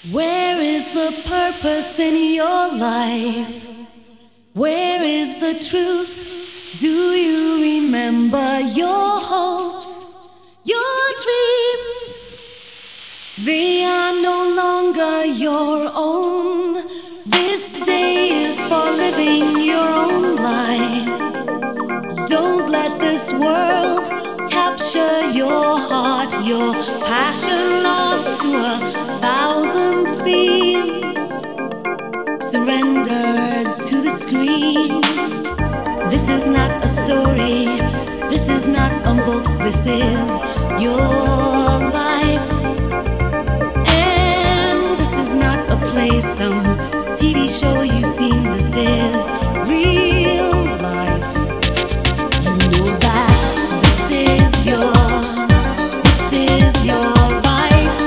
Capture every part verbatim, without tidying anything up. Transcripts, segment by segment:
Where is the purpose in your life? Where is the truth? Do you remember your hopes, your dreams? They are no longer your own. This day is for living your own life. Don't let this world capture your heart, your passion lost to a thousand themes. Surrender to the screen. This is not a story, this is not a book, this is your life. And this is not a play, some T V show you've seen, this is real life. You know that this is your, this is your life.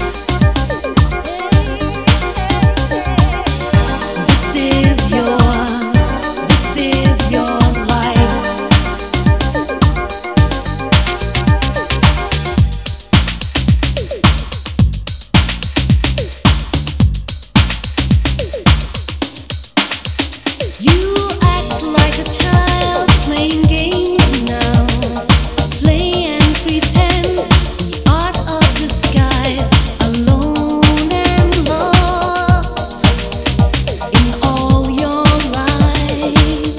This is your, this is your life. You act like a child playing games now. Play and pretend, the art of disguise. Alone and lost in all your lives.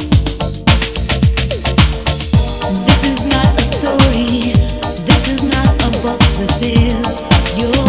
This is not a story, this is not a book, this is your